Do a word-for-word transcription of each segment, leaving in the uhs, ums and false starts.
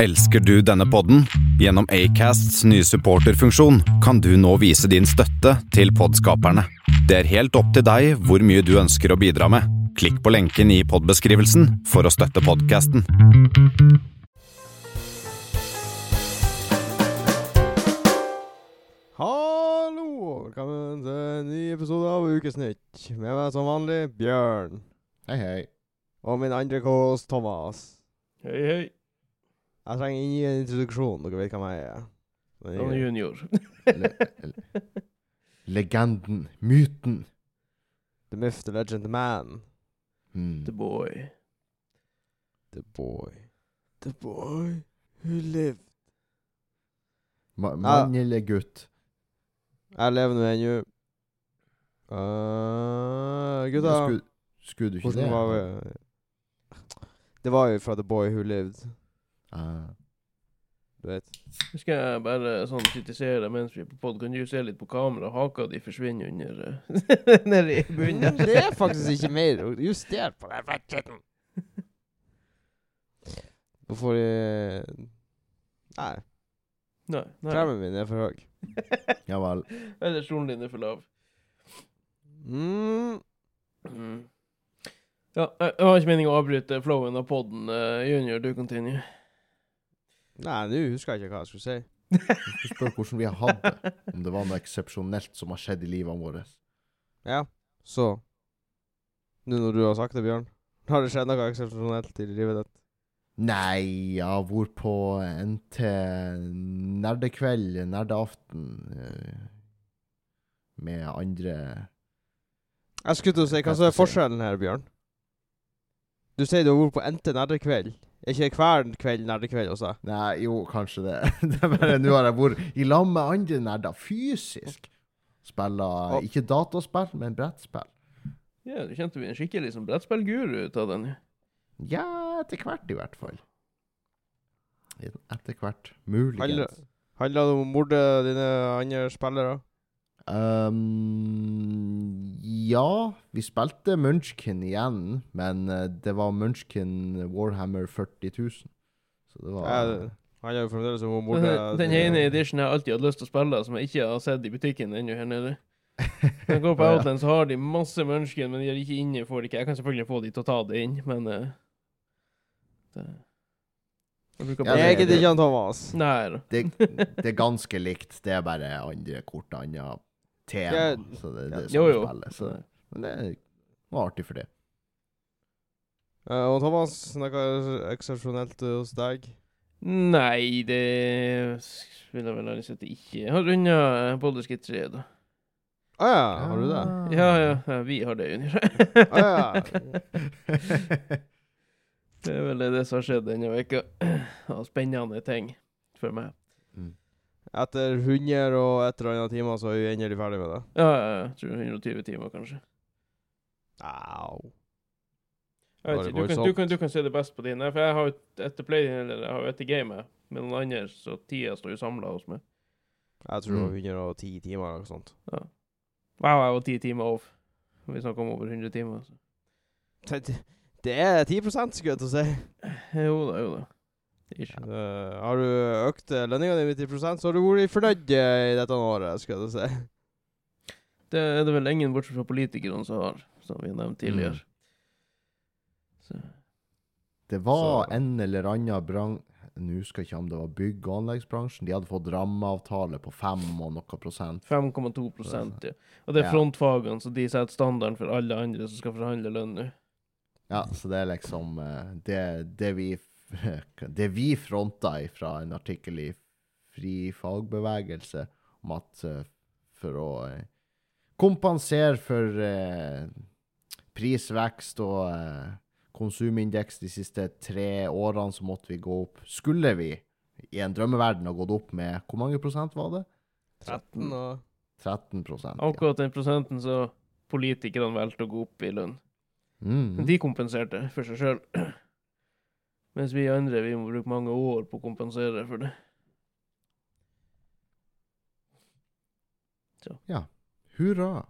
Elsker du denne podden? Gjennom Acasts nye supporterfunksjon kan du nå vise din støtte til poddskaperne. Det er helt opp til deg hvor mye du ønsker å bidra med. Klikk på lenken i poddbeskrivelsen for å støtte podcasten. Hallo, velkommen til en ny episode av Ukesnytt. Med meg som vanlig, Bjørn. Hei, hei. Og min andre kås, Thomas. Hei, hei. Jeg trenger ingen introduksjon, dere vet hvem jeg er. Han er junior. Le le legenden, myten. The myth, the legend, the man. Hmm. The boy. The boy. The boy who lived. Ma mann eller gutt? Jeg lever nå ennå. Uh, gutta. Skulle, skulle du ikke det? Var vi? Det var jo fra The Boy Who Lived. Ah. Du vet. Nu skal jeg bare sånn kritisere deg mens vi er på podd. Kan du se litt på kamera? Haka de forsvinner under uh, nede i bunnen. Det er faktisk ikke mer justert på den fettjetten. Hvorfor jeg... Nei. Nei, nei. Skjermen min er for høy. Ja vel. Eller stolen din er for lav. Mm. Mm. Ja, jeg har ikke mening å avbryte flowen av podden. Uh, junior, du continue. Nei, nå husker jeg ikke hva jeg skulle si. Du spør hvordan vi har hatt det. Om det var noe eksepsjonelt som har skjedd i livet vårt. Ja, så. Nå når du har sagt det, Bjørn. Har det skjedd noe eksepsjonelt i livet ditt? Nei, jeg var på N T nerdekveld, nerdeaften, uh, med andre... Jeg skulle til å si, hva så er forskjellen her, Bjørn? Du sier du har vært på N T nerdekveld. Er ikke hver kveld nerdekveld også? Nei, jo, kanskje det. Det er bare, nå har jeg vært i lag med andre nerder, fysisk. Spiller, oh. ikke dataspill, men brettspill. Ja, du kjente vi en skikkelig som brettspillguru ut av den. Ja, etter hvert i hvert fall. Etter hvert, muligens. Handler det om å morde dine andre spillere? Um, ja, vi spilte Munchkin igjen, men uh, det var Munchkin Warhammer førti tusen. Så det var... Ja, han er jo fremdeles om å morde... Den, den ene editionen jeg alltid hadde lyst til å spille, som jeg ikke har sett i butikken ennå her nede. Når jeg går på Outland, så har de masse Munchkin, men de er ikke inne, får de ikke. Jeg kan selvfølgelig få de til å ta det inn, men... Uh, det... Jeg ja, jeg gidder ikke han Thomas. Nei. Det, det er ganske likt, det er bare andre kort, andre tema, ja, så det, det er sånn jo, jo. spillet. Så, men det var artig for det. Uh, og Thomas, noe eksepsjonelt hos deg? Nei, det vil jeg vel ha sett ikke. Jeg har rundet Baldur's Gate tre, da. Ah ja, har du det? Ja, ja, ja vi har det, Junior. Ah ja. Det er vel det som har skjedd denne veka. Ja, spennende ting for meg. Mm. Etter hundre og et eller annet timer så er vi endelig ferdig med det. Ja, ja, jeg tror hundre og tjue timer kanskje. Au. Jeg vet ikke, du kan, du, kan, du kan se det best på din. Nei, for jeg har jo etter play, eller jeg har jo etter gamet med noen andre, så tida står jo samlet hos meg. Jeg tror det var hundre og ti timer eller noe sånt. Ja. Wow, jeg var ti timer off. Vi snakker om over hundre timer. Så. Det, det er ti prosent, skulle jeg til å si. Jo da, jo da. Uh, har du økt lønningen din med ti prosent, så har du vært fornøyd i dette året, skulle jeg si. Det er det vel ingen bortsett fra politikerne som har, som vi har nevnt tidligere. Mm. Så. Det var så. En eller annen bransje, nå husker jeg ikke om det var bygg- og anleggsbransjen, de hadde fått rammeavtale på fem og noe prosent. fem komma to prosent, ja. Og det er frontfagene, så de setter standarden for alle andre som skal forhandle lønn nå. Ja, så det er liksom det, det vi det vi frontet fra en artikkel i Fri Fagbevegelse om at for å kompensere for eh, prisvekst og eh, konsumindeks de siste tre årene, så måtte vi gå opp. Skulle vi i en drømmeverden ha gått opp med, hvor mange prosent var det? tretten og... tretten prosent, Akkurat den prosenten så politikerne valgte å gå opp i lønn. Mm. De kompenserte for seg selv. Mens vi andre, vi må bruke mange år på å kompensere for det. Så. Ja, hurra.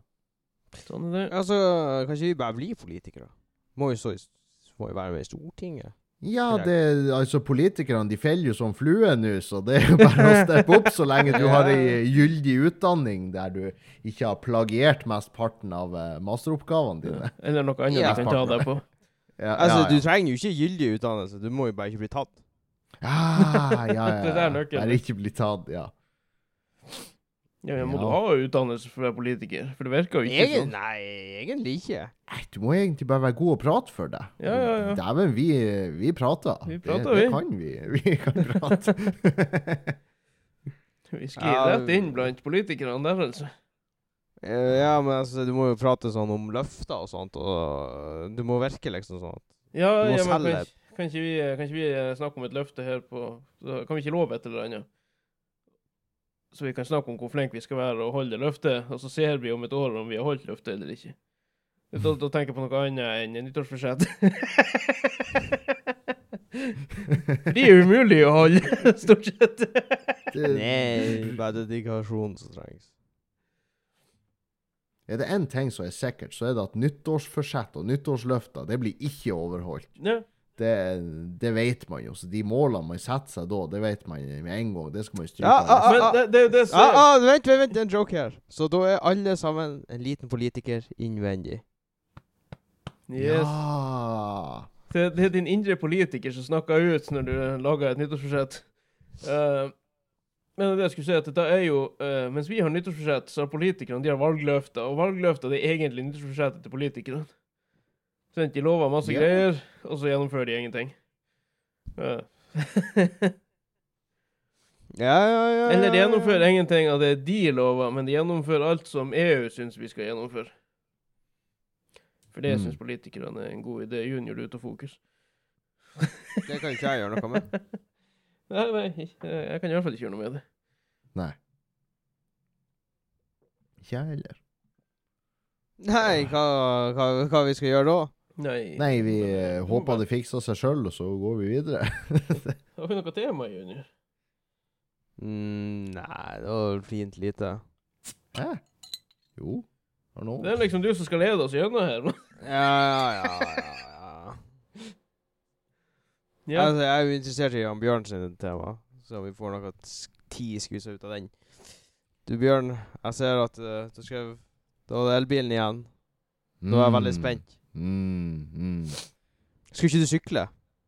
Sånn er det. Altså, kan ikke vi bare bli politikere? Må jo, så, må jo være med i Stortinget. Ja, det, altså politikerne, de feller jo som flue nå, så det er jo bare å steppe opp så lenge du har en gyldig utdanning der du ikke har plagiert mest parten av uh, masteroppgavene dine. Ja. Eller noe annet Ja. du kan ta deg på. Ja, Altså, ja, du ja. trenger jo ikke gyldig utdannelse, du må jo bare ikke bli tatt. Ah, ja, ja, Det ja. der er nøkkelen. Bare ikke bli tatt, ja. Ja, men må Ja. du ha utdannelse for å være politiker? For det virker jo ikke Egen, sånn. nei, egentlig ikke. Nei, du må egentlig bare være god å prate for deg. Ja, ja, ja. Dæven, vi, vi prater. Vi prater, det, det vi. kan vi. Vi kan prate. Vi sklir Ja, rett inn blant politikerne der, altså. Eh, Ja, men altså, du må jo prate sånn om løfter og sånt, og du må virke liksom sånn. Ja, Du må ja, men selge. kan, ikke- kan, ikke vi, kan ikke vi eh, snakke om et løfte her på så Kan vi ikke love et eller annet? Så vi kan snakke om hvor flink vi skal være og holde det løftet, og så ser vi om et år om vi har holdt løftet eller ikke. Da, da tenker jeg på noe annet enn nyttårsforsett. De er umulig å holde, stort sett. Det, Nei, bare dedikasjon som trengs. er det en ting som er sikkert, så er det at nyttårsforsett og nyttårsløfter, det blir ikke overholdt. Ja. Det, det vet man jo. Så de målene man setter seg da, det vet man med en gang. Det skal man jo stryke Ja, av. ah, Men det, det, det Ah, ser ah, vent, vent, vent, det er en joke her. Så da er alle sammen en liten politiker innvendig. Yes. Ja. Det, det er din indre politiker som snakker ut når du lager et nyttårsforsett. Uh, men det jeg skulle si at det er jo, uh, mens vi har nyttårsforsett, så har politikerne, de har valgløfter, og valgløfter det er egentlig nyttårsforsettet til politikerne. Så de lover masse Ja. greier, og så gjennomfører de ingenting. Uh. Ja, ja, ja. Eller de ja, ja. gjennomfører ingenting av det de lover, men de gjennomfører alt som E U synes vi skal gjennomføre. For det Mm. synes politikerne er en god idé. Junior ut av fokus. Det kan ikke jeg gjøre noe med. Nei, nei, ikke- jeg kan i hvert fall ikke gjøre noe med det. Nei. Ikke jeg heller. Nei, hva, hva, hva vi skal gjøre da? Nei. Nei, vi eh, håper det fikser seg selv, og så går vi videre. Har vi noe tema, Junior? Mm, nei, det var fint lite. Hæ? Jo. Har noe. Det er liksom du som skal lede oss gjennom her. Ja, ja, ja, ja, ja. Ja. Altså, jeg er jo interessert i Jan Bjørn sin tema, så vi får noe s- ti skviser ut av den. Du Bjørn, jeg ser at uh, du skrev, da var det elbilen igjen. Nå er jeg veldig spent. Mm, mm. Skulle ikke du sykle?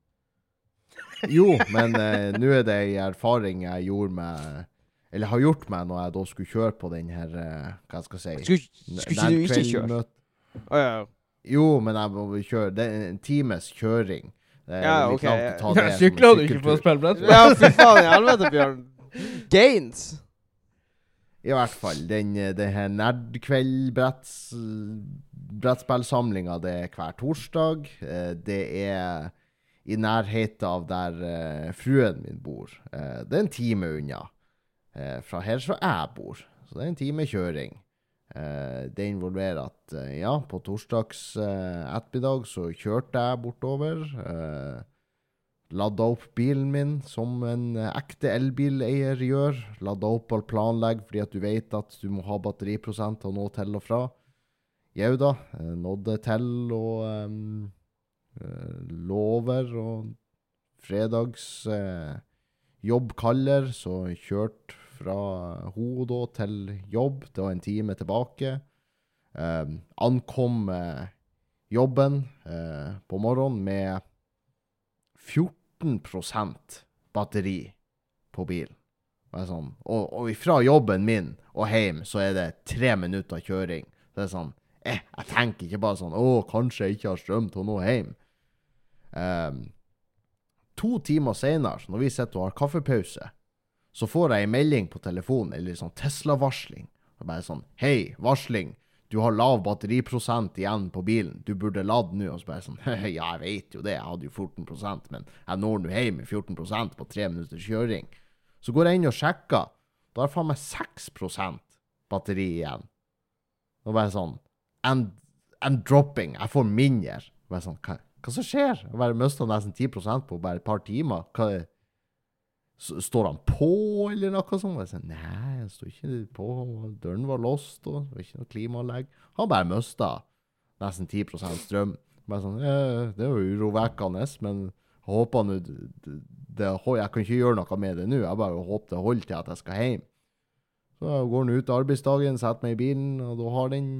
Jo, men eh, nå er det en erfaring jeg gjorde med, eller har gjort meg når jeg da skulle kjøre på den her, eh, hva skal jeg si? Skulle, skulle ikke du ikke kjøre? Nærkveldmøte. Å ja, ja. Jo, men jeg må kjøre. Det er en times kjøring. Det er Ja, litt ok, langt å ja. ta det Ja, som en sykler du ikke på å sykkeltur. spille brettspill? Ja, fy faen i helvete, Bjørn. Gains. I hvert fall, den, den her nerdkveld-bretts brettspillsamlinga, det er hver torsdag. Eh, Det er i nærheten av der eh, fruen min bor. Eh, det er en time unna. Eh, fra her så jeg bor. Så det er en time kjøring. Eh, det involverer at, eh, ja, på torsdags eh, ettermiddag så kjørte jeg bortover. Eh, ladda opp bilen min, som en eh, ekte elbileier gjør. Ladda opp og planlegg, fordi at du vet at du må ha batteriprosent og nå til og fra. Jau da, eh, nådde til og um, lover, og fredags eh, jobb kaller, så kjørt fra ho da til jobb. Det var en time tilbake. Eh, ankom eh, jobben eh, på morgenen med fjorten prosent batteri på bilen. Og, jeg sånn, og, og fra jobben min og hjem så er det tre minutter kjøring. Det er sånn, eh, jeg tenker ikke bare sånn, å, kanskje jeg ikke har strøm til å nå hjem. Um, to timer senere, når vi sitter og har kaffepause, så får jeg en melding på telefonen, eller sånn Tesla-varsling. Og bare sånn, hei, varsling, du har lav batteriprosent igjen på bilen, du burde lade nå. Og så bare sånn, ja, jeg vet jo det, jeg hadde jo fjorten prosent, men jeg når nå hjem med fjorten prosent på tre minutters kjøring. Så går jeg inn og sjekker, da har jeg faen meg seks prosent batteri igjen. Og bare sånn, and, and dropping, jeg får mindre. Og bare sånn, hva, hva som skjer? Jeg bare mistet nesten ti prosent på bare et par timer. Hva er Står han på, eller noe sånt? Jeg sa, nei, han står ikke på. Døren var låst, og det var ikke noe klimaanlegg. Han bare mistet nesten ti prosent strøm. Bare sånn, eh, det var urovekkende, men håper nå det, det, jeg kan ikke gjøre noe med det nå, jeg bare håper det holder til at jeg skal hjem. Så jeg går nå ut arbeidsdagen, setter meg i bilen, og da har den,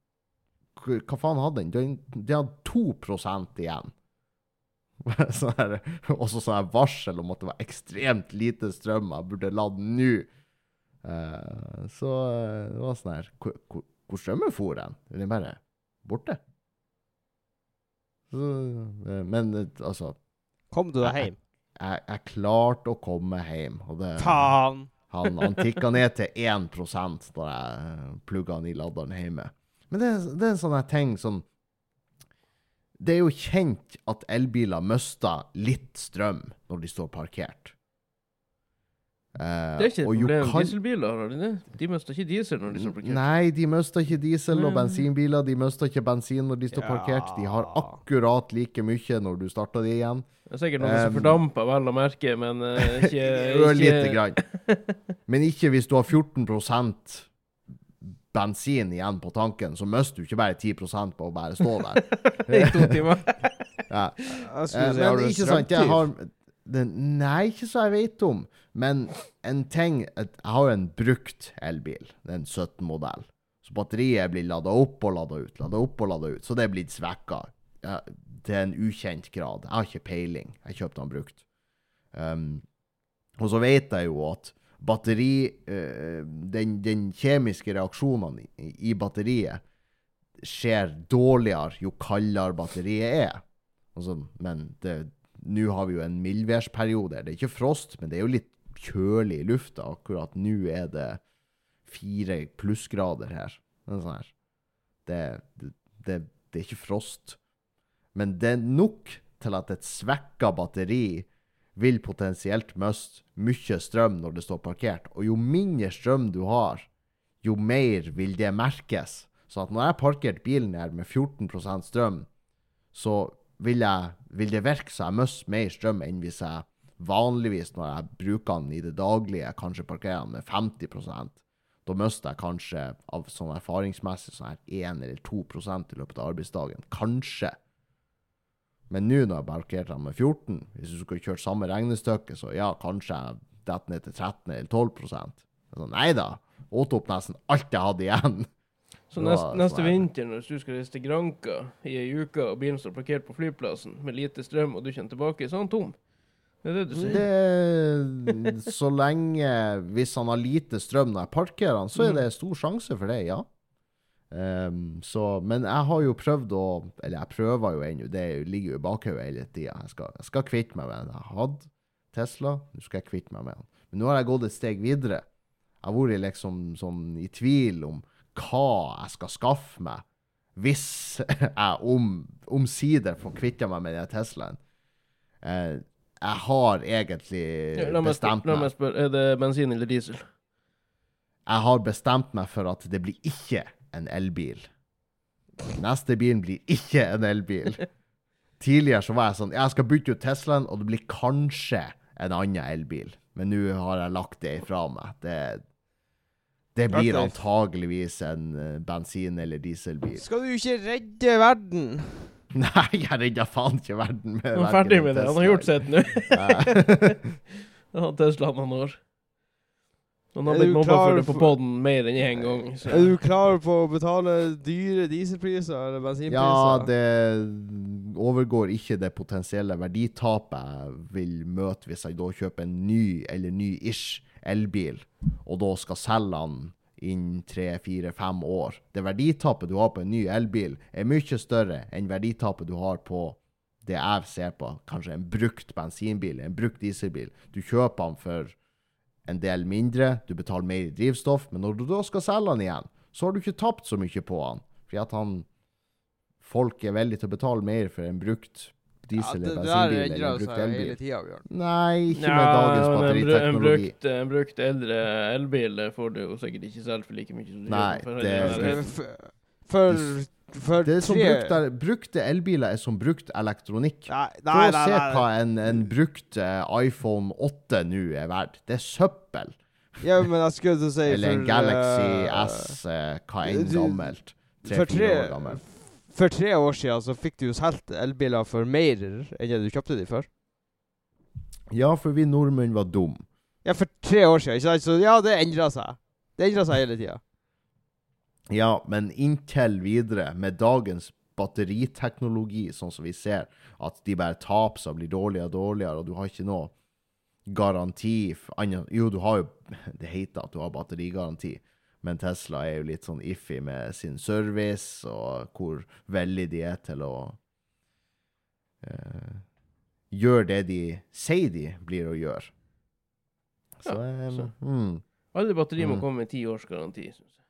hva faen hadde den? Den, den hadde to prosent igjen. Sånn her, også sånn her varsel om at det var ekstremt lite strøm, jeg burde lade nå. Uh, så uh, det var sånn her, hvor, hvor, hvor strømmen for den? Den er bare borte. Så, uh, men uh, altså... Kom du deg hjem? Jeg, jeg, jeg klarte å komme hjem. Og det, Faen! Han, han tikket ned til én prosent da jeg plugget han i laderen hjemme. Men det, det er en sånn her ting som... Det er jo kjent at elbiler mister litt strøm når de står parkert. Eh, Det er ikke et og jo problem. kan- Dieselbiler har de det. De mister ikke diesel når de står parkert. Nei, de mister ikke diesel og Mm. bensinbiler. De mister ikke bensin når de står Ja. parkert. De har akkurat like mye når du starter de igjen. Det er sikkert noen som Um, fordamper vel å merke, men uh, ikke... Ørlite ikke grann. Men ikke hvis du har fjorten prosent bensin igjen på tanken, så mister du ikke bare ti prosent på å bare stå der. i to timer. Ja. Jeg Eh, skulle si, har men du ikke sant, jeg strømtyv? har... Det, nei, ikke så jeg vet om. Men en ting, at jeg har en brukt elbil. Det er en sytten-modell. Så batteriet blir ladet opp og ladet ut, ladet opp og ladet ut. Så det er blitt svekket. Ja, det er en ukjent grad. Jeg har ikke peiling. Jeg kjøpte den brukt. Um, og så vet jeg jo at batteri, uh, den, den kjemiske reaksjonen i, i batteriet skjer dårligere jo kaldere batteriet er. Altså, men det, nå har vi jo en mildværsperiode. Det er ikke frost, men det er jo litt kjølig i lufta. Akkurat nå er det fire plussgrader her. Det er sånn her. Det, det, det, det er ikke frost. Men det er nok til at et svekket batteri vil potensielt miste mye strøm når det står parkert. Og jo mindre strøm du har, jo mer vil det merkes. Så at når jeg parkert bilen her med fjorten prosent strøm, så vil, jeg, vil det virke så jeg mister mer strøm enn hvis jeg vanligvis, når jeg bruker den i det daglige, kanskje parkerer den med femti prosent. Da mister jeg kanskje, av sånn erfaringsmessig, sånn her en eller to prosent i løpet av arbeidsdagen. Kanskje. Men nå når jeg parkerte den med fjorten, hvis du skulle kjøre samme regnestykke, så ja, kanskje jeg detter ned til tretten eller tolv prosent. Så neida, åt opp nesten alt jeg hadde igjen. Så Det var neste, neste sånn her. vinter, når du skal reise til Granca i en uke, og bilen står parkert på flyplassen med lite strøm, og du kommer tilbake, så er han tom. Det er det du sier. Det, så lenge, hvis han har lite strøm når jeg parkerer han, så er det stor sjanse for det, ja. Um, så, men jeg har jo prøvd å, eller jeg prøver jo ennå, det ligger jo i bakhøyet hele tiden. Jeg skal, jeg skal kvitte meg med den. Jeg hadde Tesla, nå skal jeg kvitte meg med den. Men nå har jeg gått et steg videre. Jeg har vært liksom sånn i tvil om hva jeg skal skaffe meg hvis jeg om, omsider får kvitte meg med den Teslaen. Uh, jeg har egentlig Ja, la meg bestemt spørre, la meg. meg spørre, er det bensin eller diesel? Jeg har bestemt meg for at det blir ikke en elbil. Neste bilen blir ikke en elbil. Tidligere så var jeg sånn, jeg skal bytte ut Teslaen, og det blir kanskje en annen elbil. Men nå har jeg lagt det ifra meg. Det, det blir Gratulerer. antageligvis en eh, bensin- eller dieselbil. Skal du ikke redde verden? Nei, jeg redder faen ikke verden med Han er ferdig med det, han har gjort sitt nå. sitt. Han har Tesla noen år. Han har Er blitt du mobba klar for det på for- podden mer enn en gang. Så. Er du klar på å betale dyre dieselpriser eller bensinpriser? Ja, det overgår ikke det potensielle verditapet jeg vil møte hvis jeg da kjøper en ny eller ny-ish elbil, og da skal selge den innen tre, fire, fem år. Det verditapet du har på en ny elbil er mye større enn verditapet du har på det jeg ser på, kanskje en brukt bensinbil, en brukt dieselbil. Du kjøper den for en del mindre, du betaler mer i drivstoff, men når du da skal selge den igjen, så har du ikke tapt så mye på den, fordi at han, folk er veldig til å betale mer for en brukt diesel- ja, eller det der bensinbil redder eller en seg brukt hele elbil. tiden, Bjørn. Nei, ikke Ja, med dagens men en, bru- en, batteriteknologi. brukt, en brukt eldre elbil det får du jo sikkert ikke selv for like mye som du Nei, kjøper for det- hele For, verden. for, for, for Det er som tre... brukt, er- brukte elbiler er som brukt elektronikk. Nei, For nei, å nei, se nei. hva en, en brukt eh, iPhone åtte nå er verdt. Det er søppel. Ja, men jeg skulle til å si Eller en for, Galaxy eh, S, eh, hva enn du- gammelt. For Tre-fire tre, år gammelt. for tre år siden så fikk du jo solgt elbiler for mer enn det du kjøpte de for. Ja, for vi nordmenn var dum. Ja, for tre år siden, ikke sant? Så ja, det endret seg. Det endret seg hele tiden. Ja, men inntil videre, med dagens batteriteknologi, sånn som vi ser, at de bare taper seg og blir dårligere og dårligere, og du har ikke noe garanti. For, jo, du har jo, det heter at du har batterigaranti, men Tesla er jo litt sånn iffy med sin service, og hvor veldig de er til å uh, gjøre det de sier de blir å gjøre. Så, Ja, um, så. mm, Alle batterier må Mm. komme med ti års garanti, synes jeg.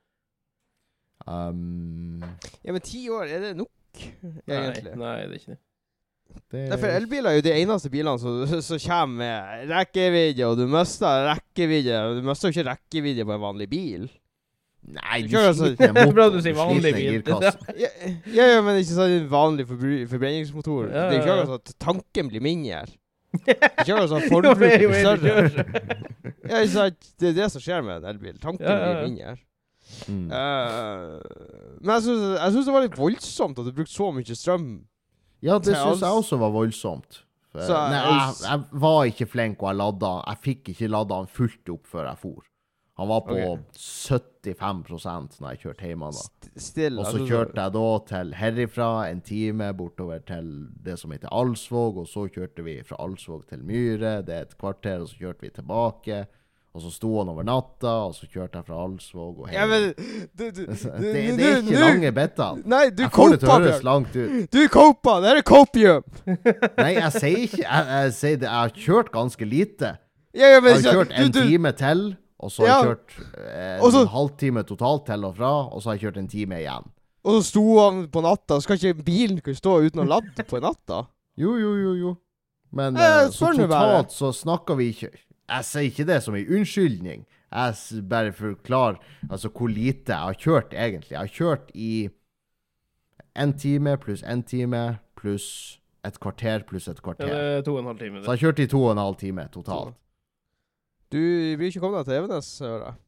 um, Ja, men ti år, er det nok, egentlig? Nei, nei, det er ikke det. det, Derfor elbiler er jo de eneste bilene som, som kommer med rekkevidde, og du mister rekkevidde. Du mister jo ikke rekkevidde på en vanlig bil. Nei, Du du kjører altså- sliter Det er bra motor, du sier sliter vanlig en bil. girkasse. Ja, ja, ja, men ikke sånn en vanlig forbru- forbrenningsmotor. Ja, Det er jo ja, ikke ja. sånn at tanken blir mindre. Det er ikke sånn at Jo, forbruket jo, blir jo, større. kjør. Ja, ikke sant? Det er det som skjer med en elbil. Tanken Ja, ja, ja. blir mindre. Mm. Eh, men jeg synes, jeg synes det var litt voldsomt at du brukte så mye strøm. Ja, det til synes jeg alls- også var voldsomt. For, Så nei, jeg- jeg, jeg var ikke flink, og jeg ladda. Jeg fikk ikke ladda han fullt opp før jeg for. Han var på Ok. syttifem prosent når jeg kjørte hjemme da. St- Still. Og så altså, kjørte jeg da til herifra en time bortover til det som heter Alsvåg, og så kjørte vi fra Alsvåg til Myre, det er et kvarter, og så kjørte vi tilbake. Og så sto han over natta, og så kjørte jeg fra Alsvåg og Ja, hjem. men du, du, det, du- det du- er ikke du- lange better. Nei, du Jeg får det til å kopa, høres Bjørn. langt ut. Du kopa. Det her er copium. Nei, jeg sier ikke, jeg, jeg sier det, jeg har kjørt ganske lite. Ja, ja, men Jeg har så- kjørt en du, du, time til, og så har Ja. jeg kjørt eh, en Og så- halvtime totalt til og fra, og så har jeg kjørt en time igjen. Og så sto han på natta. Skal ikke bilen kunne stå uten å ladde på natta? Jo, jo, jo, jo. Men Eh, eh, så spør nå bare. totalt så snakker vi ikke. Jeg sier ikke det som en unnskyldning. Jeg s- bare forklarer altså, hvor lite jeg har kjørt egentlig. Jeg har kjørt i en time pluss en time pluss et kvarter pluss et Ja, kvarter. det er to og en halv time. Så jeg har kjørt i to og en halv time totalt. Du blir ikke kommet deg til Evenes, hører jeg.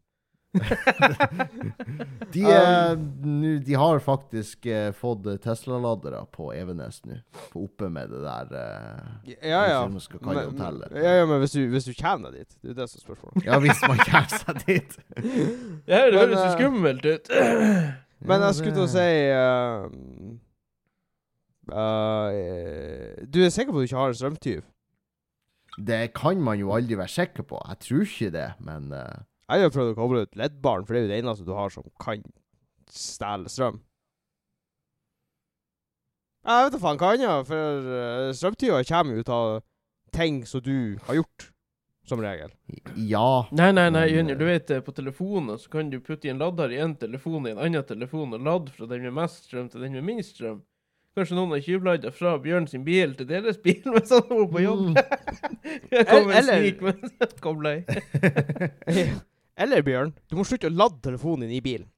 De, er, nu, de har faktisk eh, fått Tesla-ladere på Evenes nå. På oppe med det der eh, Ja, ja. hvis man skal kalle det Men, hotellet. ja, ja, men hvis du, hvis du kommer deg dit. Det er det som er spørsmålet. Ja, hvis man kommer seg dit. Ja, det Men, høres jo eh, skummelt ut. Men Ja, jeg skulle til å det- si uh, uh, Du er sikker på at du ikke har en strømtyv? Det kan man jo aldri være sikker på. Jeg tror ikke det, men eh, Jeg har jo prøvd å koble ut L E D-baren, for det er jo det eneste du har som kan stjele strøm. Jeg vet da faen hva annet, for uh, strømtyver kommer jo ut av ting som du har gjort, som regel. ja. Nei, nei, nei, Men, Junior, eh, du vet, eh, på telefonen så kan du putte i en ladder i en telefon i en annen telefon og ladde fra den med mest strøm til den med minst strøm. Kanskje noen har tjuvladdet fra Bjørn sin bil til deres bil mens han var på jobb. Jeg kommer en Eller- snik, men kobler jeg. Eller, Bjørn, du må slutte å ladde telefonen din i bilen.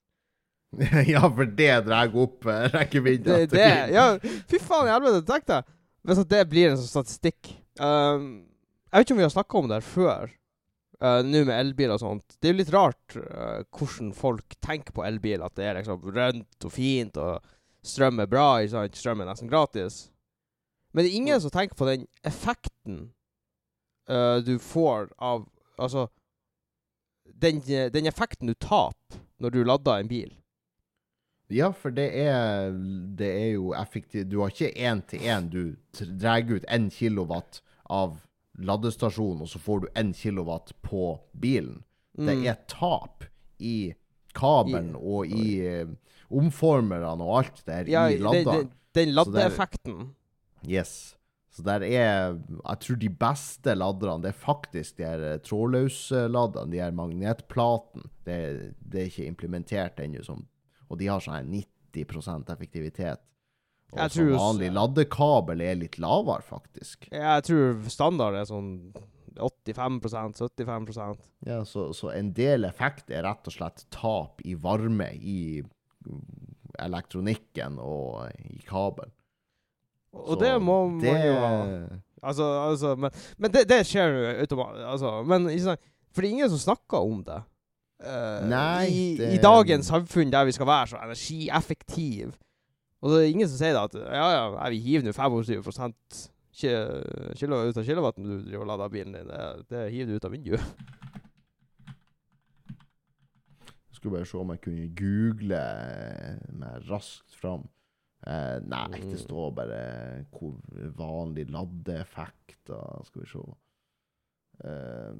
Ja, for det drar opp uh, rekkevidda. Det, det, ja, fy faen i helvete, tenk deg. Hvis at det blir en sånn statistikk. Um, jeg vet ikke om vi har snakket om det her før. Uh, Nå med elbil og sånt. Det er jo litt rart uh, hvordan folk tenker på elbil. At det er liksom rønt og fint, og strøm er bra, ikke sant? Strøm er nesten gratis. Men det er ingen som tenker på den effekten uh, du får av, altså, den, den effekten du taper når du ladder en bil. Ja, for det er, det er jo effektivt. Du har ikke en til en. Du t- drar ut en kilowatt av ladestasjonen, og så får du en kilowatt på bilen. Det Mm. er tap i kabelen I- og i eh, omformerne og alt der Ja, i den, ladderen. den, den Så det er- laddeeffekten. Yes. Så der er, jeg tror de beste ladderne, det er faktisk de her eh, trådløsladderne, de her magnetplaten. Det, det er ikke implementert ennå som, og de har sånn her nitti prosent effektivitet. Og Jeg sånn tror- vanlig laddekabel er litt lavere, faktisk. Jeg tror standard er sånn åttifem prosent, syttifem prosent. Ja, så, så en del effekt er rett og slett tap i varme i elektronikken og i kabel. Og Så det må man det, jo ha. Altså, altså, men, men det, det skjer jo automatisk. Altså, men ikke sant, for det er ingen som snakker om det. Eh, Nei, i, det- I dagens samfunn der vi skal være så energieffektiv. Og det er ingen som sier det at ja, ja, nei, vi hiver nå tjuefem prosent ki- kilo, ut av kilowatten du driver og lader bilen din, det, det hiver du ut av vinduet. Jeg skulle bare se om jeg kunne google meg raskt fram. Eh, nei, det står bare hvor vanlig laddeeffekt, og skal vi se. Eh,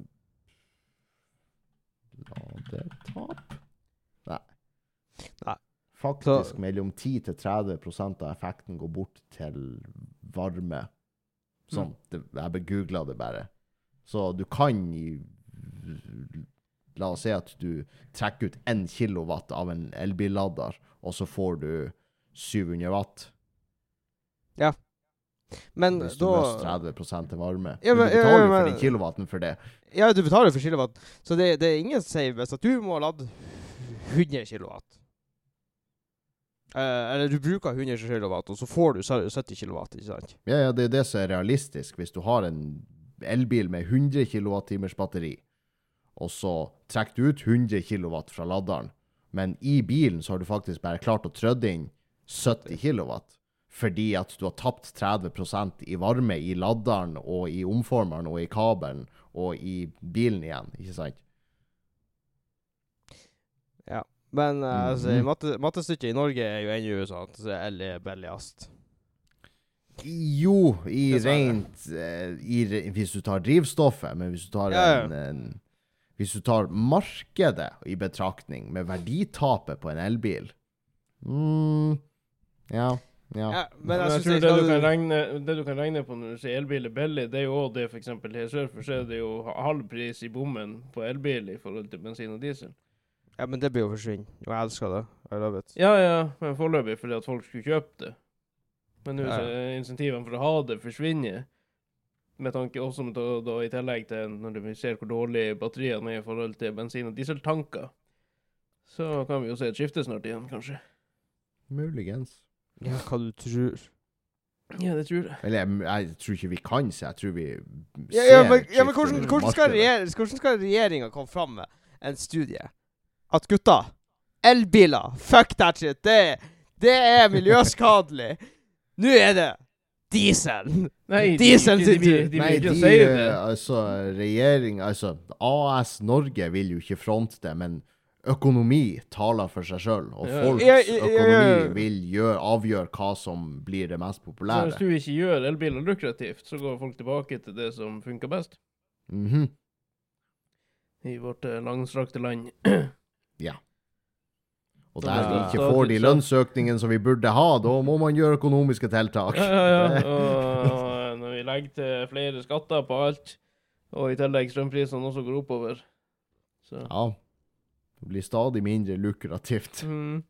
ladetap? Nei. Nei. Faktisk Så- mellom ti til tretti prosent av effekten går bort til varme. Sånn, det, jeg begooglet det bare. Så du kan i, la oss si at du trekker ut en kilowatt av en elbillader, og så får du syv hundre watt. Men Hvis du da... løser tretti prosent til varme. Ja, men- du betaler ja, jo ja, for men- den kilowatten for det. Ja, du betaler for kilowatt. Så det, det er ingen som sier hvis at du må lade hundre kilowatt. Eh, eller du bruker hundre kilowatt, og så får du sytti kilowatt, ikke sant? Ja, ja, det er det som er realistisk. Hvis du har en elbil med hundre kilowattimers batteri, og så trekker du ut hundre kilowatt fra laderen, men i bilen så har du faktisk bare klart å trødde inn sytti kilowatt, fordi at du har tapt tretti prosent i varme i laderen, og i omformeren, og i kabelen, og i bilen igjen, ikke sant? Ja. Men eh, altså, Mhm. matte, mattestykket i Norge er jo ennå sånn at el er billigast. Jo, i Dessverre. rent eh, i, re- hvis du tar drivstoffet, men hvis du tar Ja, ja. en, en hvis du tar markedet i betraktning med verditapet på en elbil, mm, ja, ja. Ja, men Men jeg jeg synes tror det, det du, skal kan du- regne, det du kan regne på når du sier elbil er billig, det er jo også det for eksempel her sør, for så er det jo halv pris i bommen på elbil i forhold til bensin og diesel. Ja, men det blir jo forsvinn. Og jeg elsker det. I love it. Ja, ja, men foreløpig fordi at folk skulle kjøpe det. Men nå Ja. så er insentivene for å ha det forsvinner, med tanke også med da, da i tillegg til når vi ser hvor dårlig batteriene er i forhold til bensin- og dieseltanker, så kan vi jo se et skifte snart igjen, kanskje. Muligens. Ja, hva du tror. Ja, det tror jeg. Eller jeg, jeg tror ikke vi kan se, jeg tror vi Ja, ja, men, ser ja, men skiftet hvordan, i hvordan, skal markedet. regjering, hvordan skal regjeringen komme fram med en studie? At gutta, elbiler, fuck that shit, det, det er miljøskadelig. Nå er det diesel. Nei, de, Diesel de, de, de, sitter- de, de Nei, vil de, ikke si det. eh, altså, regjering, altså, A S Norge vil jo ikke fronte det, men økonomi taler for seg selv, og Ja. folks Ja, ja, ja, økonomi ja. vil gjøre, avgjøre hva som blir det mest Så hvis populære. du ikke gjør elbiler lukrativt, så går folk tilbake til det som funker best Mhm. i vårt eh, langstrakte land. Og Så der det vi er ikke stadig får de så- lønnsøkningen som vi burde ha, da må man gjøre økonomiske tiltak. Ja, ja, ja. Og, og når vi legger til flere skatter på alt, og i tillegg strømprisene også går oppover. Så. Ja. Det blir stadig mindre lukrativt. Mm.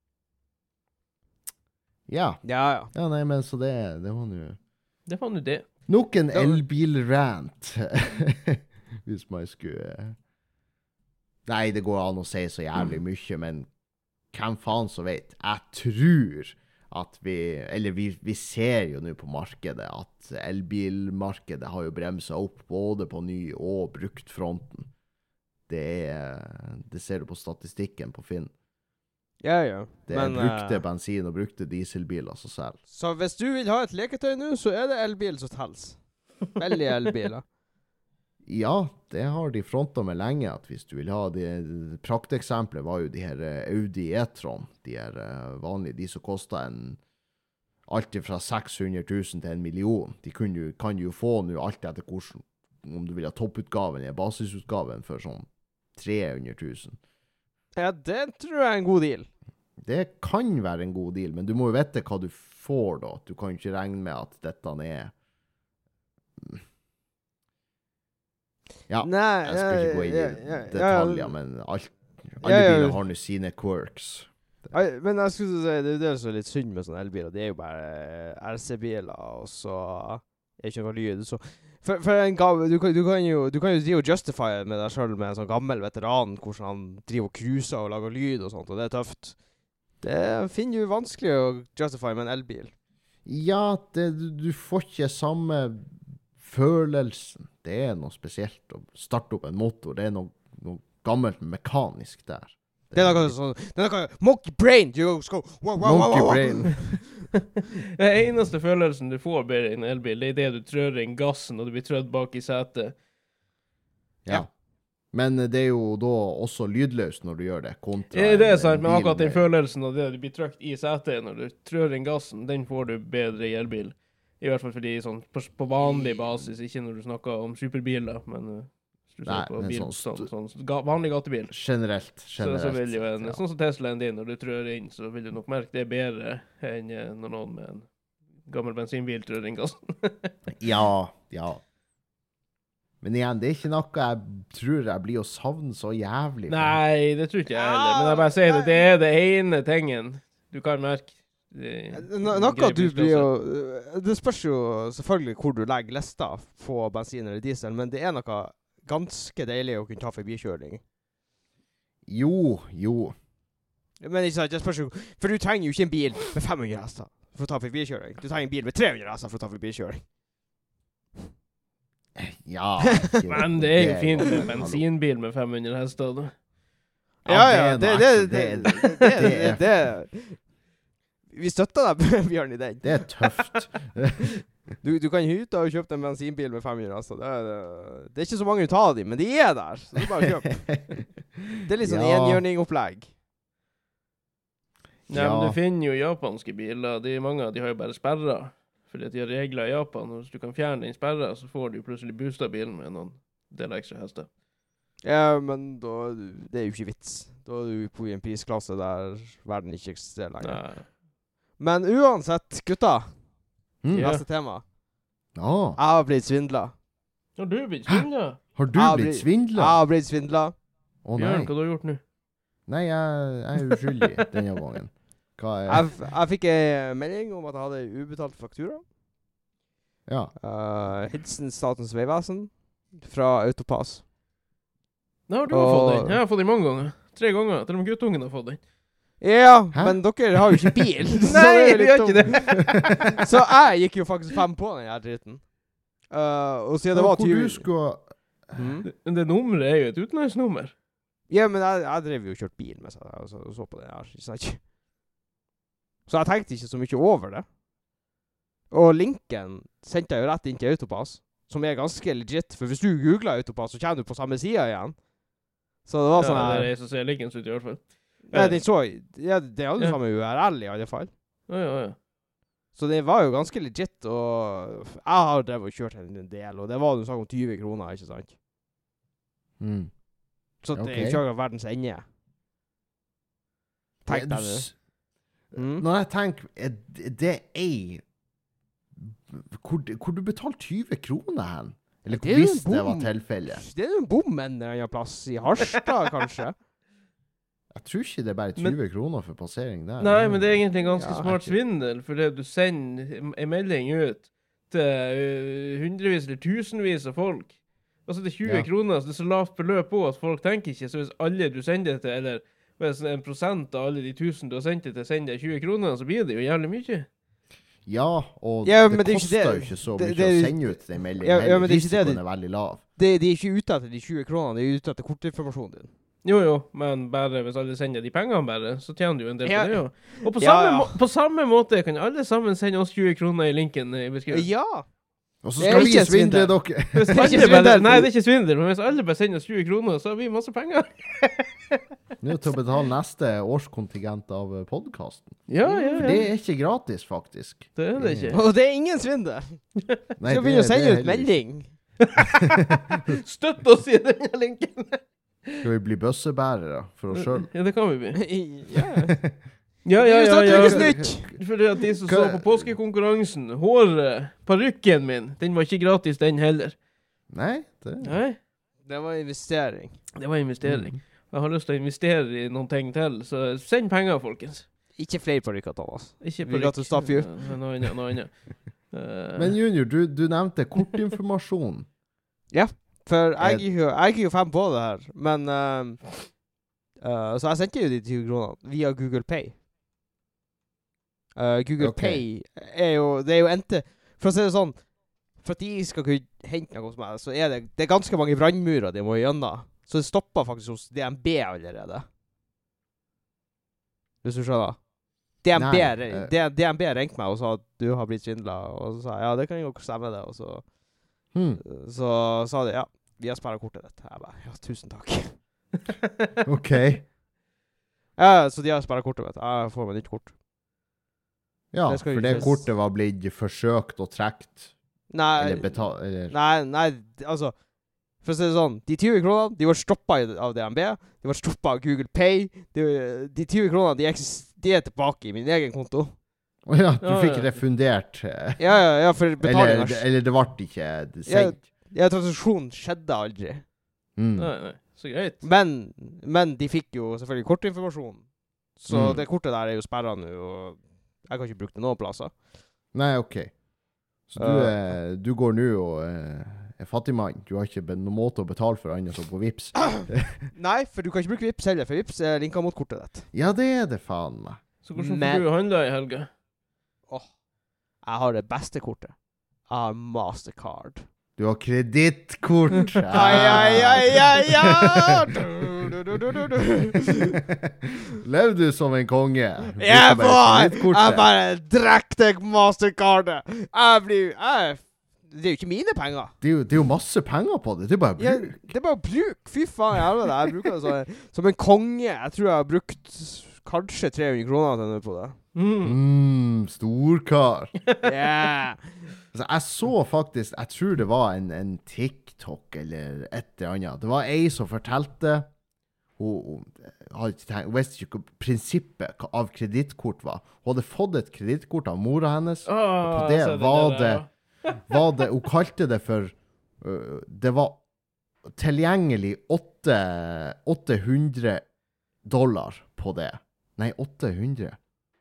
Ja. Ja, ja. Ja, nei, men så det, det var nå Det var nå det. nok en Ja. elbilrant. Hvis man skulle Nei, det går an å si så jævlig mye, men hvem faen som vet? Jeg tror at vi Eller vi, vi ser jo nå på markedet at elbilmarkedet har jo bremsa opp både på ny- og bruktfronten. Det er Det ser du på statistikken på Finn. Ja, ja. Det er Men, brukte eh, bensin- og brukte dieselbiler som selger. så hvis du vil ha et leketøy nå, så er det elbil som tels. Veldig elbiler. Ja, det har de fronta med lenge, at hvis du vil ha det. Prakteksempelet var jo de her eh, Audi e-tron, de her eh, vanlige, de som koster en alt fra seks hundre tusen til en million. De kunne jo, kan du jo få nå alt etter hvordan, om du vil ha topputgaven eller basisutgaven for sånn tre hundre tusen. Ja, det tror jeg er en god deal. Det kan være en god deal, men du må jo vite hva du får da. Du kan jo ikke regne med at dette er Ja, Nei, jeg skal ikke gå inn i ja, ja, ja, detaljer, ja. men alt, Ja, alle ja. biler har nå sine quirks. Ai, Men jeg skulle si, det er jo det som er litt synd med sånne elbiler. Det er jo bare R C-biler, og så er det ikke noe lyd. Så for, for en gav, du, kan, du kan jo du kan jo drive og justify med deg selv med en sånn gammel veteran, hvordan han driver og cruiser og lager lyd og sånt, og det er tøft. Det finner du vanskelig å justify med en elbil. Ja, det, du, du får ikke samme følelsen. Det er noe spesielt å starte opp en motor. Det er noe, noe gammelt mekanisk der. Det er noe sånn, det er noe monkey brain, you go, wow, wow, wow, Monkey wow. brain. Den eneste følelsen du får bedre i en elbil, det er det du trør inn gassen, og du blir trødd bak i setet. Ja. Men det er jo da også lydløst når du gjør det, kontra Ja, det er en- sant, en men bil akkurat den med- følelsen av det du blir trykt i setet når du trør inn gassen, den får du bedre i elbil. I hvert fall fordi sånn, på, på vanlig basis, ikke når du snakker om superbiler, men uh, hvis du Nei, ser på men bil, sånn sånn, st- sånn, ga, vanlig gatebil. Generelt, Så, generelt. så vil jo en, ja. sånn som Teslaen din, når du trør inn, så vil du nok merke det bedre enn eh, når noen med en gammel bensinbil trør inn gassen. Ja, ja. Men igjen, det er ikke noe jeg tror jeg blir å savne så jævlig. Nei, det tror ikke jeg heller, men jeg bare sier det, det er det ene tingen du kan merke. Det- No, det noe greier du prisklasse. blir jo Det spørs jo selvfølgelig hvor du legger lista på bensin eller diesel, men det er noe ganske deilig å kunne ta forbikjøring. Jo, jo. Men ikke sant, det spørs jo, for du trenger jo ikke en bil med fem hundre hester for å ta forbikjøring. Du trenger en bil med tre hundre hester for å ta forbikjøring. Ja. ikke- Men det er jo fint med Hallo. bensinbil med fem hundre hester, da. Ja, ja, er det noe det, ekstra. det, det, det, det det, er- det Vi støtter deg, Bjørn, i den. det er tøft. Du, du kan hyte og kjøpe en bensinbil med fem hundre hester. Det er, det, det er ikke så mange ut av dem, men de er der. Så det er bare å kjøpe. Det er litt sånn Ja. enhjørning-opplegg. Nei, men Ja. du finner jo japanske biler. De, mange av de har jo bare sperrer. Fordi at de har regler i Japan, og hvis du kan fjerne den sperra, så får du plutselig boosta bilen med noen del ekstra hester. Ja, men da det er jo ikke vits. Da er du på en prisklasse der verden ikke eksisterer lenger. Nei. Men uansett, gutta, Mm. Ja. neste tema. Ah, Jeg har blitt svindla. Har du blitt svindla? har du Jeg har blitt blitt- Jeg svindla? har blitt svindla. Å Bjørn, nei. hva du har gjort nå? Nei, jeg, jeg er uskyldig denne gangen. Hva er Jeg, f- jeg fikk en melding om at jeg hadde ubetalt faktura. Ja. Uh, Hilsen Statens Vegvesen fra Autopass. Nei, har du har Og- fått den? Jeg har fått den mange ganger. Tre ganger. Til og med guttungen har fått den. Ja, Hæ? men dere har jo ikke bil. så Nei, det er jo vi litt har ikke dumt. Så jeg gikk jo faktisk fem på den her dritten. Uh, og siden det var Hvor tyve du skulle Mhm. Men det nummeret er jo et utenlandsnummer. Ja, men jeg, jeg drev jo og kjørte bil med seg og så, og så på det her, ikke sant? Så jeg tenkte ikke så mye over det. Og linken sendte jeg jo rett inn til Autopass, som er ganske legit, for hvis du googler Autopass, så kommer du på samme sida igjen. Så det var sånn Ja, det er her... det som ser likens ut i hvert fall. Nei, den så... Ja, det hadde jo Ja. samme U R L i alle fall. Ja, ja, ja. Så det var jo ganske legit, og jeg har drevet og kjørt en del, og det var jo sånn om tyve kroner, ikke sant? mm. Så det er Ok. jo ikke akkurat verdens ende. Tenk Du deg det. s- Mm. Når jeg tenker er det- Det er hvor, hvor du betalte tyve kroner hen? Eller Det er jo hvis en det var bom. tilfellet. Det er jo en bom en eller annen plass i Harstad, kanskje. Jeg tror ikke det er bare Men- tyve kroner for passering der. Nei, men det er egentlig en ganske Ja, smart ikke- svindel, fordi du sender en melding ut til uh, hundrevis eller tusenvis av folk. Altså det er tjue Ja. kroner, så det er så lavt beløp på at folk tenker ikke. Så hvis alle du sender det til, eller hvis en prosent av alle de tusen du har sendt det til, sender deg tjue kroner, så blir det jo jævlig mye. Ja, og Ja, det men det er ikke koster det- jo ikke så det- mye det- å sende ut den meldingen. Ja, ja, heller. men det er ikke det- Risikoen er veldig lav. Det, de er ikke ute etter de tjue kronene, de er ute etter kortinformasjonen din. Jo, jo, men bare hvis alle sender de pengene bare, så tjener du jo en del Ja. på det jo. Og på Ja, samme, ja. må på samme måte kan alle sammen sende oss tjue kroner i linken i beskrivelsen. Ja! Og så Det er skal vi ikke svindle svindel. dere. Hvis Det er ikke alle bare, svindel. nei, det er ikke svindel, men hvis alle bare sender oss tjue kroner, så har vi masse penger. Nå til å betale neste årskontingent av podkasten. Ja, ja, For ja. det er ikke gratis, faktisk. Det er det ikke. Og det er ingen svindel. Nei, Skal det- begynne å det sende er ut heller ikke. melding. Støtt oss i denne linken. Skal vi bli bøssebærere for oss sjøl? Ja, det kan vi bli. Ja. Ja, ja, Vi ja. starter ja. ikke nytt. Fordi at de som Hva- så på påskekonkurransen, håret, parykken min, den var ikke gratis den heller. Nei, det Nei, Det var investering. det var investering. Mm. Jeg har lyst til å investere i noen ting til, så send penger, folkens. Ikke flere parykker, Thomas. Ikke We got to stop you. Ja, Noe annet, noe annet. Eh, Men Junior, du, du nevnte kortinformasjon. For Er- jeg gikk jo, jeg gikk jo fem på det her, men ehm, eh, så jeg sendte jo de tyve kronene via Google Pay. Eh, Google Ok. Pay er jo, det er jo ente, for å si det sånn, for at de skal kunne hente noe hos meg, så er det, det er ganske mange brannmurer de må gjennom. Så det stopper faktisk hos D N B allerede. Hvis du skjønner. D N B, Nei, eh. D- DNB ringte meg og sa at du har blitt svindlet, og så sa jeg, ja, det kan jo stemme det, og så, Hmm. så sa de, ja, vi har sperret kortet ditt. Jeg bare, ja, tusen takk. OK. Ja, så de har sperret kortet mitt. Jeg får meg nytt kort. Ja, Det skal for jo det ikke- kortet var blitt forsøkt og trekt. Nei, Eller betalt eller... nei, nei, altså, for å si det sånn, de tjue kronene, de var stoppet av D N B, de var stoppet av Google Pay, de, de tjue kronene, de, eksist, de er tilbake i min egen konto. Å ja, du Ja, fikk ja. refundert. eh, Ja, ja, ja, for Eller, betalingen, eller det ble ikke sendt. ja, transaksjonen skjedde aldri. Mm. Nei, nei, så greit. Men, men de fikk jo selvfølgelig kortinformasjon. Så Mm. det kortet der er jo sperret nå, og jeg kan ikke bruke det noen plasser. Nei, OK. Så du, Uh. eh, du går nå og eh, er fattigmann. Du har ikke be- noen måte å betale for annet som på Vips. Nei, for du kan ikke bruke Vips heller, for Vips er linket mot kortet ditt. Ja, det er det faen meg. Så hvordan Men- får du handla i helga? Jeg har det beste kortet. Jeg har Mastercard. Du har kredittkort. Ai, ai, ai, ai, ai. Du, du, du, du, du. Lev du som en konge. Yeah, Bruker bare boy! kredittkortet. Jeg bare drekk deg Mastercardet. Jeg blir... Jeg, det er jo ikke mine penger. Det er, jo, det er jo masse penger på det. Det er bare bruk. Jeg, det er bare bruk. Fy faen, jeg helvete. Jeg bruker det som, som en konge. Jeg tror jeg har brukt kanskje tre hundre kroner til nå på det. Mm. Mm, storkar. Yeah. Altså, jeg så faktisk, jeg tror det var en, en TikTok eller et eller annet. Det var ei som fortalte, hun, hun, hadde ikke tenkt, hun visste ikke hva prinsippet av kredittkort var. Hun hadde fått et kredittkort av mora hennes. Ah, Og på jeg det ser var der, det, ja. var det, hun kalte det for, øh, det var tilgjengelig åtte, åtte hundre dollar på det. Nei, åtte hundre.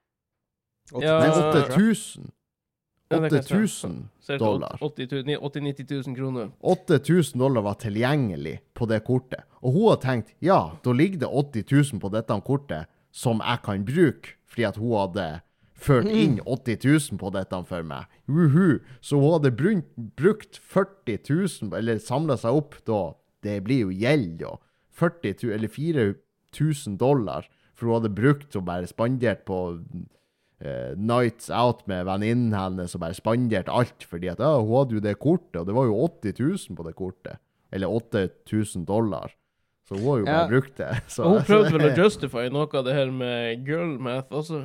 Ja, Nei, ja, åtte ja. tusen. Ja, det kan åtte tusen Cirka dollar. åtti til nitti tusen kroner. åtte tusen dollar var tilgjengelig på det kortet. Og hun har tenkt, ja, da ligger det åtti tusen på dette kortet som jeg kan bruke, fordi at hun hadde ført inn åtti tusen på dette for meg. Uhu. Så hun hadde brunt, brukt førti tusen, eller samlet seg opp da, det blir jo gjeld da, førti tusen, eller fire tusen dollar, for hun hadde brukt og bare spandert på uh, nights out med venninnen hennes og bare spandert alt, fordi at ja, hun hadde jo det kortet, og det var jo åtti tusen på det kortet, eller åtte tusen dollar. Så hun har jo bare Ja. brukt det. Så, Og hun prøvde vel å så- justify noe av det her med girl math også.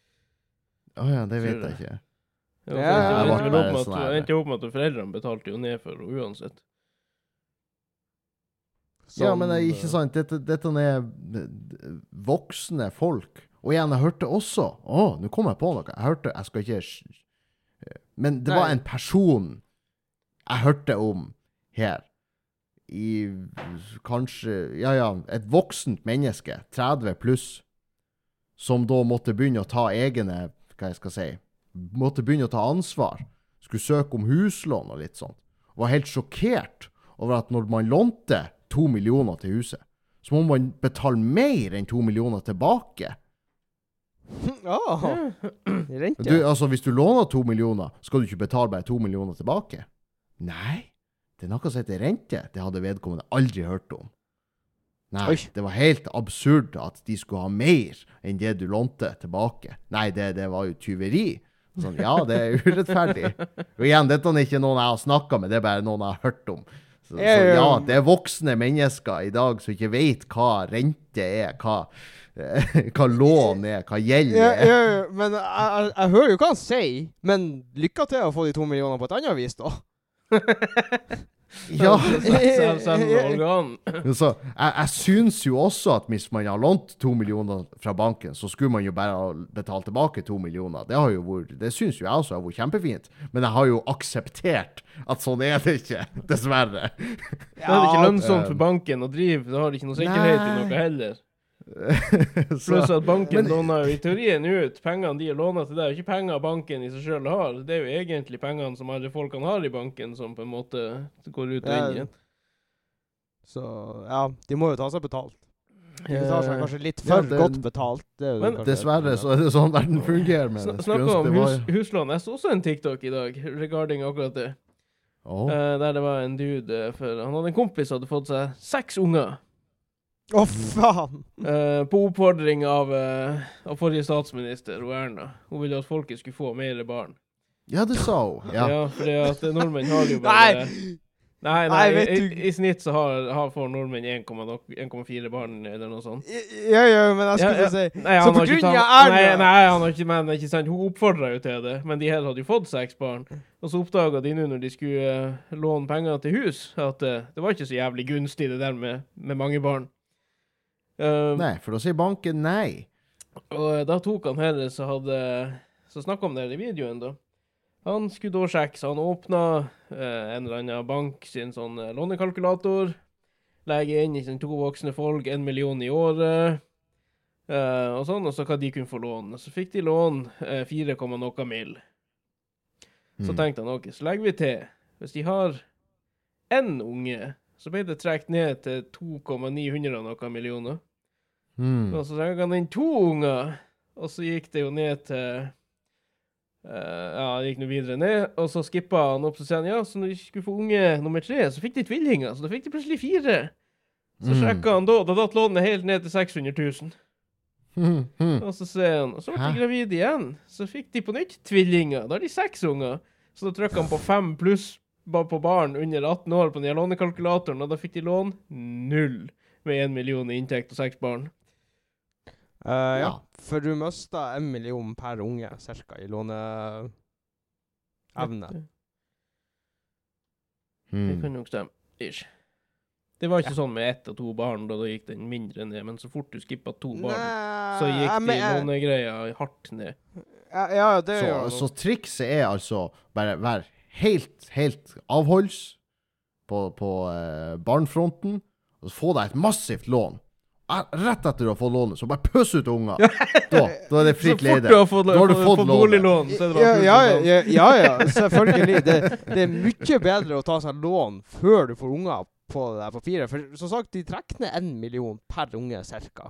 Å ja, det vet Tror jeg ikke. Ja, Ja, for det det var endte vel bare opp med at- sånn her. det endte jo opp med at foreldrene betalte jo ned for henne uansett. Ja, Som, men det er ikke eh, sant. Dette, dette er voksne folk. Og igjen, jeg hørte også, å, nå kom jeg på noe. Jeg hørte, jeg skal ikke, men det var Nei. en person jeg hørte om her, i kanskje, ja, ja, et voksent menneske, tretti pluss, som da måtte begynne å ta egne, hva jeg skal si, måtte begynne å ta ansvar, skulle søke om huslån og litt sånt, og var helt sjokkert over at når man lånte to millioner til huset, så må man betale mer enn to millioner tilbake. Ja. Rente. Du, altså, hvis du låner to millioner, skal du ikke betale bare to millioner tilbake? Nei, det er noe som heter rente. Det hadde vedkommende aldri hørt om. Nei, Oi. det var helt absurd at de skulle ha mer enn det du lånte tilbake. Nei, det, det var jo tyveri. Sånn, ja, det er urettferdig. Og igjen, dette er ikke noen jeg har snakket med, det er bare noen jeg har hørt om. Så, så Ja, ja, ja, ja. det er voksne mennesker i dag som ikke vet hva rente er, hva, hva lån er, hva gjeld Ja, er. ja, ja, men jeg, jeg, jeg hører jo hva han sier, men lykke til å få de to millioner på et annet vis, da. Ja, Selv selv organ. så jeg, jeg synes jo også at hvis man har lånt to millioner fra banken, så skulle man jo bare ha betalt tilbake to millioner. Det har jo vært, det synes jo jeg også har vært kjempefint. Men jeg har jo akseptert at sånn er det ikke, dessverre. Det er ikke lønnsomt for banken å drive, da har de ikke noe sikkerhet i noe heller. Så, Pluss at banken men- låner jo i teorien ut pengene de har lånet til deg, og ikke penger banken i seg selv har. Det er jo egentlig pengene som alle folkene har i banken, som på en måte går ut og inn igjen. Så ja, de må jo ta seg betalt. De tar seg kanskje litt Ja, for det- godt betalt. Det er jo Men kanskje- dessverre så er det sånn verden fungerer med Sn det. Snakket om hus huslån. Jeg så også en TikTok i dag regarding akkurat det. Åh, Eh, der det var en dude, eh, for han hadde en kompis som hadde fått seg seks unger. Å, faen! Eh, på oppfordring av, eh, av forrige statsminister, og Erna. Hun ville at folket skulle få mer barn. Ja, det sa hun. Ja, Ja. fordi at nordmenn har jo bare... Nei! Nei, nei, Nei, vet i, du- i snitt så har, har får nordmenn en komma fire barn, eller noe sånt. Ja, ja, men jeg skulle Ja, ja. si Nei, Så han på har ikke grunn tatt- av Erna- Nei, nei, han har ikke, men ikke sant, hun oppfordret jo til det, men de her hadde jo fått seks barn. Og så oppdaget de nå når de skulle eh, låne penger til hus, at eh, det var ikke så jævlig gunstig det der med, med mange barn. Uh, Nei, for da sier banken nei. Og eh, da tok han heller så hadde, så snakket om det i videoen da. Han skulle da sjekke, så han åpnet eh, en eller annen bank sin sånn eh, lånekalkulator, legge inn i sin to voksne folk en million i året, eh, og sånn, og så hva de kunne få lån. Så fikk de lån eh, fire komma noe mil. Så Mm. tenkte han, ok, så legger vi til. Hvis de har en unge, så ble det trekt ned til to komma ni hundre og noe millioner. Mm. Og så trekket han inn to unger, og så gikk det jo ned til Uh, ja, det gikk nå videre ned, og så skippet han opp og sa han, ja, så når de skulle få unge nummer tre, så fikk de tvillinger, så da fikk de plutselig fire. Så Mm. sjekket han da, da datt lånet helt ned til seks hundre tusen. Mm. Mm. Og så ser han, og så ble de Hæ? gravid igjen, så fikk de på nytt tvillinger, da har de seks unger. Så da trykket han på fem pluss bare på barn under atten år på den her lånekalkulatoren, og da fikk de lån null med en million i inntekt og seks barn. Uh, ja. Ja. For du mistet en million per unge, cirka, i låneevne. Det, det Mm. kan nok stemme. Ish. Det var ikke sånn med ett og to barn, da, da gikk den mindre ned, men så fort du skippet to barn, så gikk jeg de men- jeg- lånegreia hardt ned. Ja, ja, det Så, gjør han så nok. trikset er altså bare være helt, helt avholds på, på eh, barnfronten, og så få deg et massivt lån. Eh, Rett etter du har fått lånet, så bare pøs ut unger. Da, da er det fritt Så fort leide. du har fått, Da har du fått lånet. boliglån, så er det Ja, bare ja, plutselig ja, ja, ja, selvfølgelig. Det, det er mye bedre å ta seg lån før du får unger på det der papiret. For som sagt, de trekker ned en million per unge, cirka.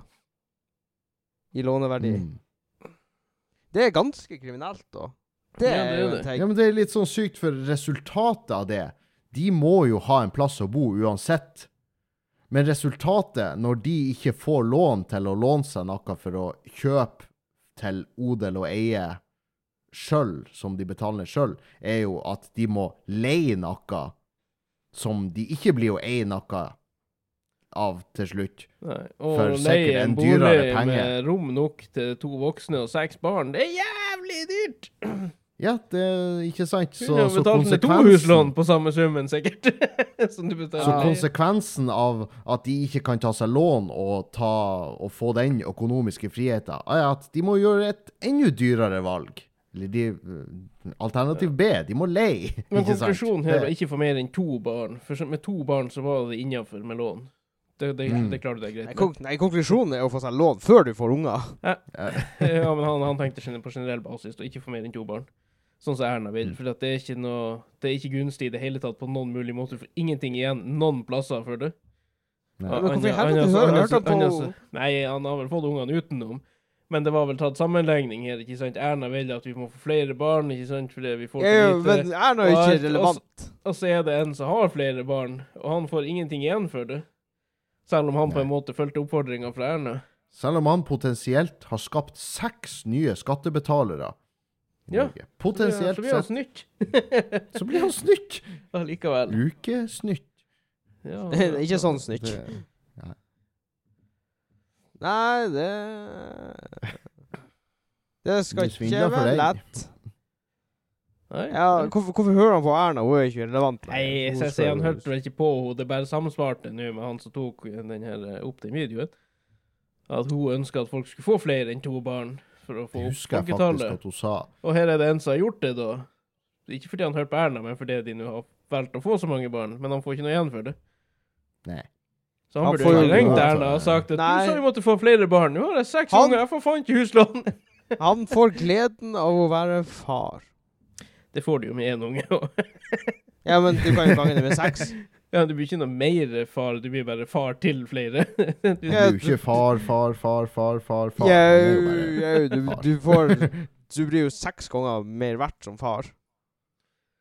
I låneverdi. Mm. Det er ganske kriminelt, da. Det Ja, det er er jo det. en ting. Ja, men det er litt sånn sykt, for resultatet av det, de må jo ha en plass å bo uansett. Men resultatet, når de ikke får lån til å låne seg noe for å kjøpe til odel og eie selv, som de betaler selv, er jo at de må leie noe som de ikke blir å eie noe av til slutt. Nei. Og For leie sikkert en en bolig dyrere penge. med rom nok til to voksne og seks barn, det er jævlig dyrt! Ja, det er ikke sant. Så, Kunne så, betalt ned to huslån konsekvensen, på samme summen, sikkert. Som du betaler. så konsekvensen av at de ikke kan ta seg lån og, ta, og få den økonomiske friheten, er at de må gjøre et enda dyrere valg. Eller de, alternativ B, de må leie. Men ikke sant? konklusjonen her var Det- ikke for mer enn to barn. For så- med to barn så var det innenfor med lån. Det, det, Mm. det klarer du deg greit Nei, med. konk nei, konklusjonen er å få seg lån før du får unger. Ja, men han, han tenkte gener- på generell basis, og ikke for mer enn to barn. Sånn som Erna vil. For at det er ikke noe, det er ikke gunstig i det hele tatt på noen mulig måte. For ingenting igjen, noen plasser for det. Nei. Og Men hvorfor i han- helvete han- hører- han- hørte han han- på- han- Nei, han har vel fått ungene utenom. Men det var vel tatt sammenlegning her, ikke sant? Erna vil at vi må få flere barn, ikke sant? Fordi vi får Ja, for men lite. Erna er Og ikke alt- relevant. Og så er det en som har flere barn, og han får ingenting igjen for det. Selv om han på en måte fulgte oppfordringen fra Erna. Selv om han potensielt har skapt seks nye skattebetalere i Ja, Norge. Potensielt Så blir han sett, snytt. så blir han snytt. Allikevel. Ukesnytt. Ja, Det er ikke sånn snytt. Det- Nei, det Det skal Du ikke svindler for være deg. lett. Nei, Ja, nei. hvorfor, hvorfor hører han på Erna? Hun er ikke relevant. Nei, Hun så jeg skal- sier han hørte vel ikke på henne. Det bare samsvarte nå med han som tok den her, opp den videoen. At hun ønsker at folk skulle få flere enn to barn for å få Det opp husker jeg faktisk folketallet. at hun sa. Og her er det en som har gjort det da. Ikke fordi han hørte på Erna, men fordi de nå har valgt å få så mange barn. Men han får ikke noe igjen for det. Nei. Så han, Han burde får jo jo ringt lov til- Erna og sagt at Nei. du sa vi måtte få flere barn. Nå har jeg seks Han- unger, jeg får faen ikke huslån. Han får gleden av å være far. Det får du jo med én unge òg. Ja, men du kan jo gange det med seks. Ja, du blir ikke noe mer far, du blir bare far til flere. Du Ja, er jo ikke far, far, far, far, far, far. Jau, Han er jo bare jau, du, far. du får Du blir jo seks ganger mer verdt som far.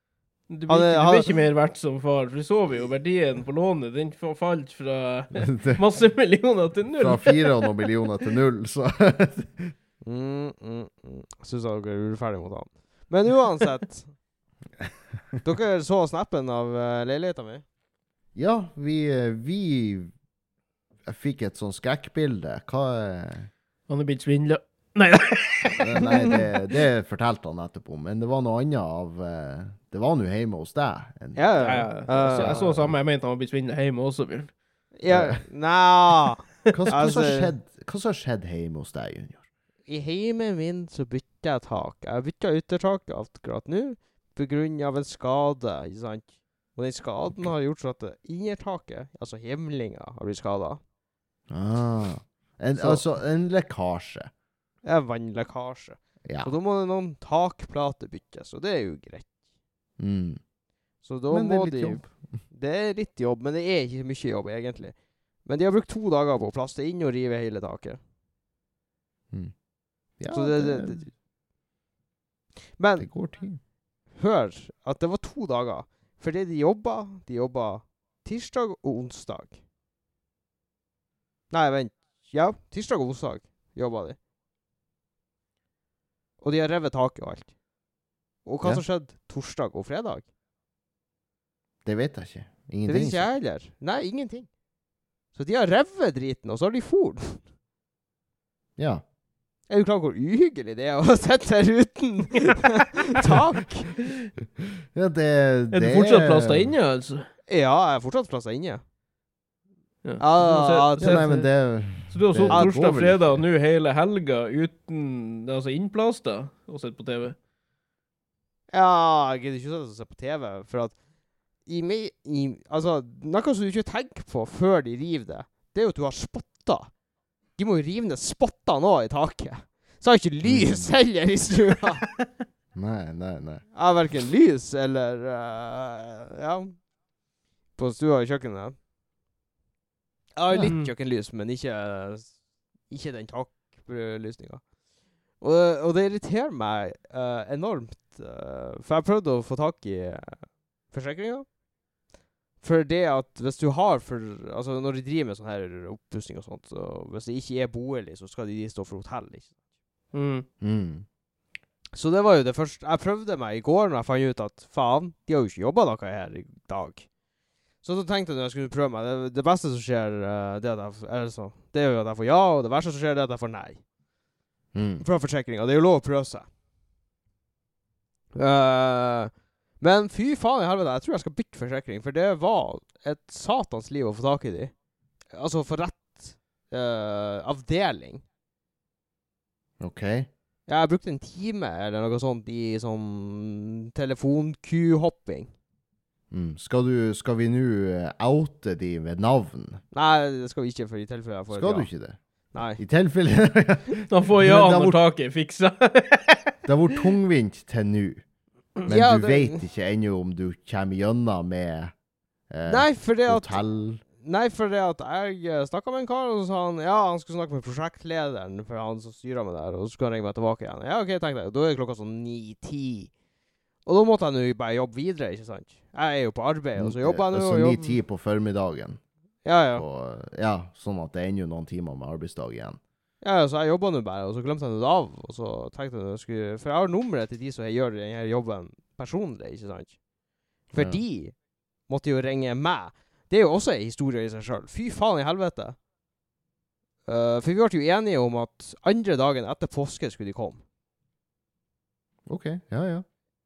Du blir, Han er- ikke, du han- blir ikke mer verdt som far, for du så vi jo verdien på lånet. Den fa- falt fra masse millioner til null. Fra fire og noen millioner til null, så Mm, mm, mm. Jeg synes at dere er urettferdige mot han. Men uansett. Dere så snappen av uh, leiligheten min? Ja, vi, vi Jeg fikk et sånn skrekkbilde. Hva er Han er blitt svindlet. Nei, Nei, det, det fortalte han nettopp om, men det var noe annet av eh, Det var nå hjemme hos deg. En, Ja, ja, ja. ja. Så jeg så samme, jeg mente han var blitt svindlet hjemme også, Bjørn. Ja, nei. Hva, hva, Altså- som skjedde, hva som har skjedd hjemme hos deg, Junior? I heimen min så bytter jeg tak. Jeg bytter yttertaket akkurat nå, på grunn av en skade, ikke sant? Og den skaden har gjort så at det innertaket, altså himlinga, har blitt skadet. Ah, en, Så- altså, en lekkasje. Det er vannlekkasje. Ja. Og da må det noen takplater byttes, og det er jo greit. Mm. Så da Men det må er litt de... jobb. Det er litt jobb, men det er ikke mye jobb, egentlig. Men de har brukt to dager på å plaste inn og rive hele taket. Mm. Ja, Så det, det, det, Men det går tid. hør at det var to dager. Fordi de jobba, de jobba tirsdag og onsdag. Nei, vent. Ja, tirsdag og onsdag jobba de. Og de har revet taket og alt. Og hva Ja. som skjedde torsdag og fredag? Det vet jeg ikke. Det Ingenting. vet ikke jeg heller. Nei, ingenting. Så de har revet driten, og så har de for den. Ja. Er du klar over hvor uhyggelig det er å sitte her uten tak? Ja, det, Er du det fortsatt plass der inne, altså? Ja, jeg er fortsatt plasset inne. Ja. Ah, Så- Ja, nei, men det Så du har det sittet går torsdag, vel fredag ikke. og nå hele helga uten altså innplass da, og sett på T V? Ja, jeg gidder ikke å se på T V, for at i, me, i, altså, noe som du ikke tenker på før de river det, det er jo at du har spotta. De må jo rive ned spotta nå i taket. Så har jeg ikke lys heller i stua. Nei, nei, nei. Jeg har hverken lys eller, uh, ja, på stua i kjøkkenet. Jeg har litt Ja. kjøkkenlys, men ikke, ikke den taklysninga. Og, og det irriterer meg eh, enormt, eh, for jeg prøvde å få tak i uh, forsikringa. For det at hvis du har for, altså når de driver med sånn her oppussing og sånt, så hvis det ikke er bolig, så skal de stå for hotell, ikke? Mm. Mm. Så det var jo det første. Jeg prøvde meg i går når jeg fant ut at faen, de har jo ikke jobbet noe her i dag. Så da tenkte jeg når jeg skulle prøve meg, det, det beste som skjer, uh, det, er at jeg, er så, det er jo at jeg får ja, og det verste som skjer, det er at jeg får nei. Mm. Fra forsikringen. Det er jo lov å prøve seg. Uh, men fy faen i helvete, jeg tror jeg skal bytte forsikring, for det var et satans liv å få tak i de. Altså for rett uh, avdeling. OK. Ja, jeg brukte en time eller noe sånt i sånn telefonku-hopping. Mm. Skal, du, skal vi nå eh, oute de med navn? Nei, det skal vi ikke, for i tilfelle jeg får Skal et du ja. ikke det? Nei. I tilfelle Da får ja Men det har når vært- taket er fiksa. Det har vært tungvint til nå. Men Ja, du det- vet ikke ennå om du kommer gjennom med eh, Nei, for det at hotell. Nei, for det at jeg uh, snakket med en kar, og så sa han, ja, han skulle snakke med prosjektlederen, for han som styrer med det her, og så skulle han ringe meg tilbake igjen. Ja, ok, tenkte jeg. Da er det klokka sånn ni ti. Og da måtte jeg nå bare jobbe videre, ikke sant? Jeg er jo på arbeid, og så jobber jeg nå, Altså og jobber... ni ti på formiddagen. Ja, ja. Og, ja, sånn at det er ennå noen timer med arbeidsdag igjen. Ja, så jeg jobber nå bare, og så glemte jeg nå det av, og så tenkte jeg nå skulle... For jeg har nummeret til de som gjør denne jobben personlig, ikke sant? For Ja. de måtte jo ringe meg. Det er jo også en historie i seg selv. Fy faen i helvete. Uh, for vi ble jo enige om at andre dagen etter påske skulle de komme. OK. Ja, ja.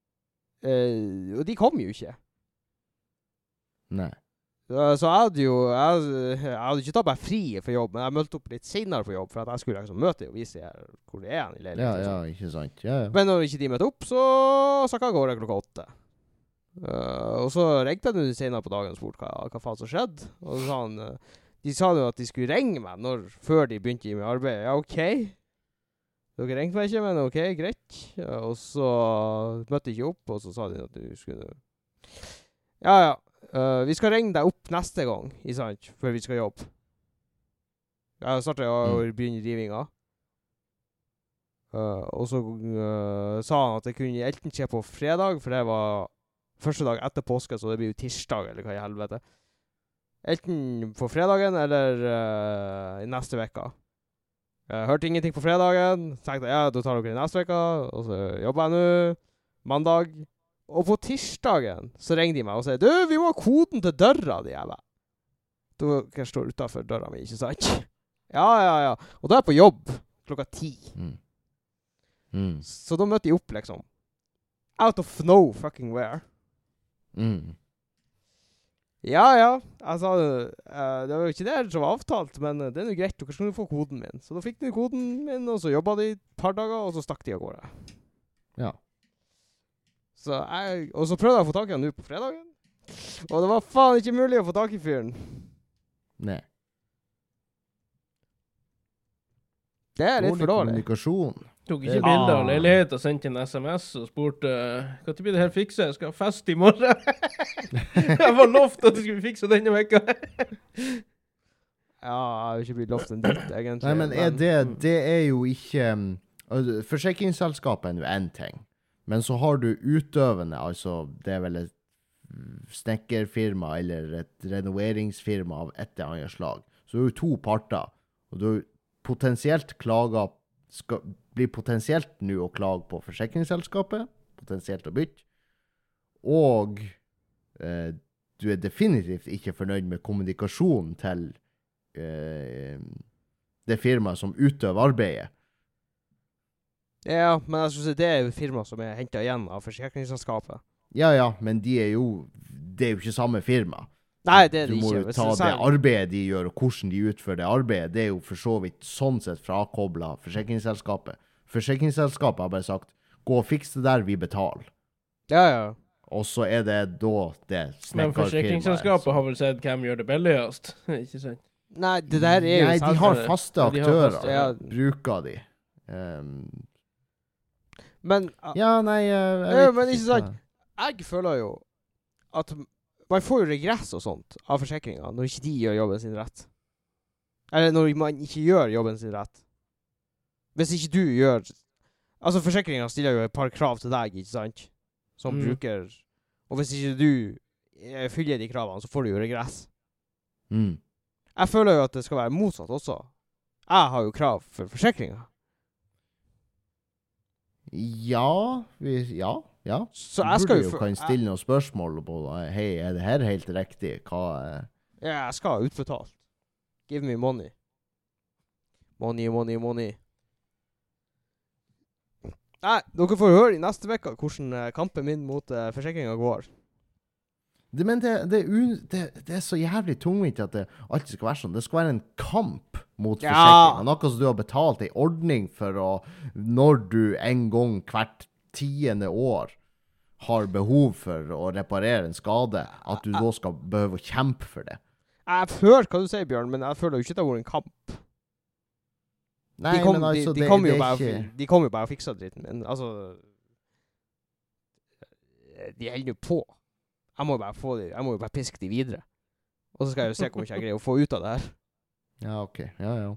Uh, og de kom jo ikke. Nei. Uh, så jeg hadde jo... Jeg, jeg hadde ikke tatt meg fri for jobb, men jeg mølte opp litt senere på jobb, for at jeg skulle liksom møte og vise her hvor det er i Ja, leiligheten. ja, ikke sant. Ja, ja. Men når ikke de møtte opp, så stakk jeg av gårde klokka åtte. Uh, og så ringte jeg nå senere på dagen og spurte hva, hva faen som skjedde. Og så sa han, uh, de sa jo at de skulle ringe meg når, før de begynte i med arbeid. Ja, ok. Dere ringte meg ikke, men ok, greit. Uh, og så møtte de ikke opp, og så sa de at du skulle... Ja, ja. Uh, vi skal ringe deg opp neste gang, i sant, før vi skal jobbe. Jeg startet å Mm. begynne rivinga. Uh, og så uh, sa han at det kunne enten skje på fredag, for det var første dag etter påske, så det blir jo tirsdag, eller hva i helvete. Enten på fredagen, eller uh, i neste vekka. Jeg hørte ingenting på fredagen, tenkte ja, da tar dere i neste vekka, og så jobber jeg nå, mandag. Og på tirsdagen så ringer de meg og sier, du, vi må ha koden til døra di, jeg bare. Da kan jeg stå utenfor døra mi, ikke sant? Ja, ja, ja. Og da er jeg på jobb, klokka ti. Mm. Mm. Så da møter jeg opp, liksom. Out of no fucking where. Mm. Ja, ja. Altså, uh, det var jo ikke det som var avtalt, men uh, det er jo greit. Dere skal få koden min. Så da fikk de koden min, og så jobbet de et par dager, og så stakk de av gårde. Ja. Så jeg, og så prøvde jeg å få tak i han nå på fredagen. Og det var faen ikke mulig å få tak i fyren. Nei. Det er litt for dårlig. Kommunikasjon. Tok ikke bilder av leilighet og sendte en sms og spurte hva til blir det her fikse? Jeg skal ha fest i morgen. Jeg var lovt at du skulle fikse denne vekka. Ja, jeg har ikke blitt lovt en dritt, egentlig. Nei, men er det, det er jo ikke... Um, forsikringsselskapet er jo en ting. Men så har du utøvende, altså det er vel et snekkerfirma eller et renoveringsfirma av et eller annet slag. Så det er jo to parter. Og du potensielt klager skal, blir potensielt nå å klage på forsikringsselskapet, potensielt å bytte, og eh, du er definitivt ikke fornøyd med kommunikasjonen til eh, det firmaet som utøver arbeidet. Ja, men jeg synes det er jo firma som er hentet igjen av forsikringsselskapet. Ja, ja, men de er jo, det er jo ikke samme firma. Nei, det er du det må ikke. jo ta det arbeidet de gjør, og hvordan de utfører det arbeidet. Det er jo for så vidt sånn sett frakoblet forsikringsselskapet. Forsikringsselskapet har bare sagt, gå og fiks det der, vi betaler. Ja, ja. Og så er det da det snekkerfirmaet. Men forsikringsselskapet har vel sett hvem gjør det billigst, ikke sant? Nei, det der er jo... Nei, de har faste ja, de har aktører, faste, ja. bruker de. Um, men... Ja, nei, jeg, jeg ja, vet men ikke sant. Jeg føler jo at... Man får jo regress og sånt av forsikringen når ikke de gjør jobben sin rett. Eller når man ikke gjør jobben sin rett. Hvis ikke du gjør... Altså, forsikringen stiller jo et par krav til deg, ikke sant? Som mm. bruker... Og hvis ikke du fyller de kravene, så får du jo regress. Mm. Jeg føler jo at det skal være motsatt også. Jeg har jo krav for forsikringen. Ja, vi, ja. Ja, så jeg skal jo... Du kan stille noen spørsmål på, hei, er det her helt riktig? Hva er... Ja, jeg skal ha utbetalt. Give me money. Money, money, money. Nei, dere får høre i neste vekka hvordan kampen min mot uh, forsikringen går. Det, men det, det, un, det, det er så jævlig tungvint at det alltid skal være sånn. Det skal være en kamp mot ja. forsikringen. Noe som du har betalt en ordning for å, når du en gang hvert tiende år har behov for å reparere en skade, at du da skal behøve å kjempe for det. Jeg hører hva du sier, Bjørn, men jeg føler jo ikke det har vært en kamp. Nei, de kom, men altså, de, de det, kom det jo er bare, ikke... De kom jo bare og fiksa dritten min. Altså, de holder jo på. Jeg må jo bare få de, jeg må jo bare piske de videre. Og så skal jeg jo se hvor mye jeg greier å få ut av det her. Ja, ok. Ja, ja.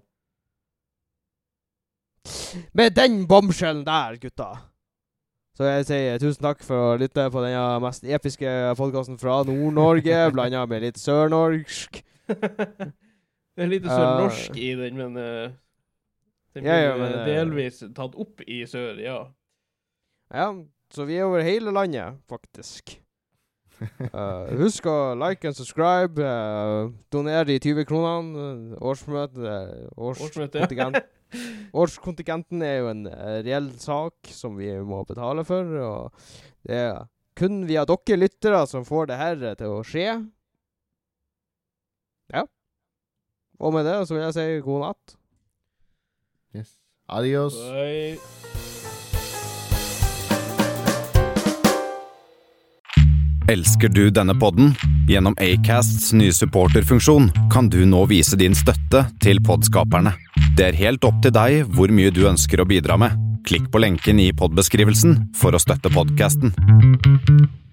Med den bombskjellen der, gutta. Så jeg sier tusen takk for å lytte på denne mest episke podcasten fra Nord-Norge, blandet med litt sørnorsk. Det er litt sørnorsk uh, i den, men uh, det blir ja, ja, men, delvis tatt opp i sør, ja. Ja, så vi er over hele landet, faktisk. Uh, husk å like and subscribe, uh, donere de tyve kronene, årsmøte, årskontingent. Ja. Årskontingenten er jo en uh, reell sak som vi må betale for, og det er kun via dere lyttere som får det her til å skje. Ja. Og med det så vil jeg si god natt. Yes. Adios. Bye. Elsker du denne podden? Gjennom Acasts nye supporterfunksjon kan du nå vise din støtte til poddskaperne. Det er helt opp til deg hvor mye du ønsker å bidra med. Klikk på lenken i poddbeskrivelsen for å støtte podcasten.